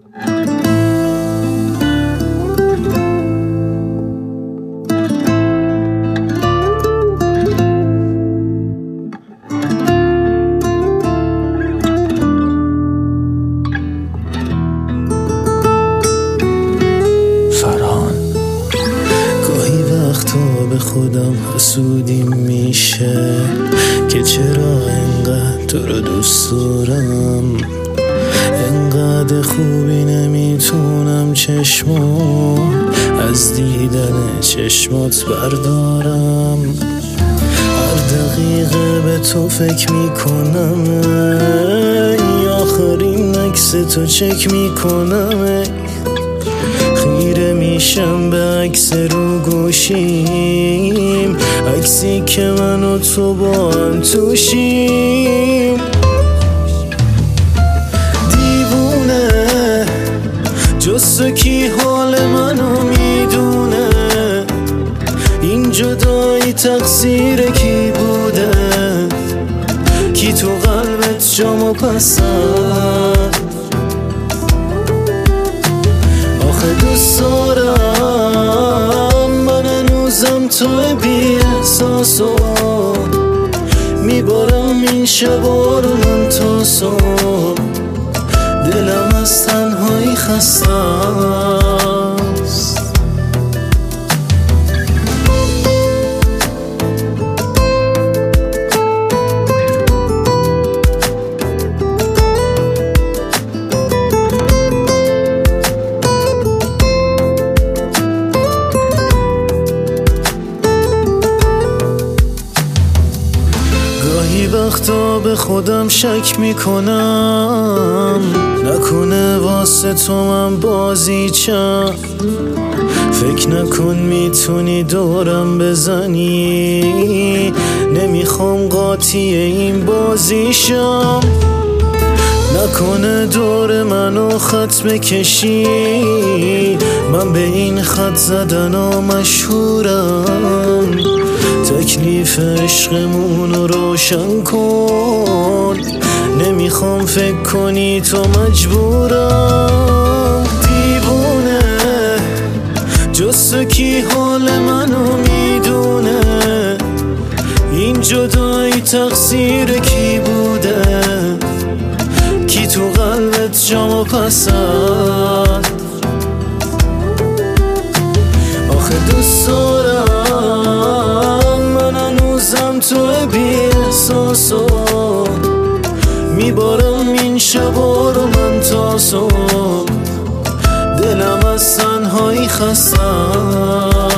به خودم حسودیم میشه که چرا انقدر تو رو دوست دارم، انقدر خوبی نمیتونم چشمو از دیدن چشمات بردارم. هر دقیقه به تو فکر میکنم، آخرین عکس تو چک میکنم، خیره میشم به عکس رو گوشیم، عکسی که من و تو با هم توشیم. دیوونه جز تو کی حال منو میدونه، این جدایی تقصیر کی بوده، کی تو قلبت جامو پسند. دوست دارم من هنوزم توی بی احساسو، میبارم این شبا رو من تا صبح، دلم از تنهایی خسته است. وقتا به خودم شک میکنم، نکنه واسه تو من بازیچم، فکر نکن میتونی دورم بزنی، نمیخوام قاطی این بازیشم، نکنه دور منو خط بکشی، من به این خط زدن ها مشهورم، تکلیف عشقمون رو روشن کن، نمیخوام فکر کنی تو مجبورم. دیوونه جز تو کی حال منو میدونه، این جدایی تقصیر کی بوده، کی تو قلبت جامو پسند. آخه دوست دارم من هنوزم توی بی احساسو، میبارم این شبا رو من تا صبح، دلم از تنهایی خستم.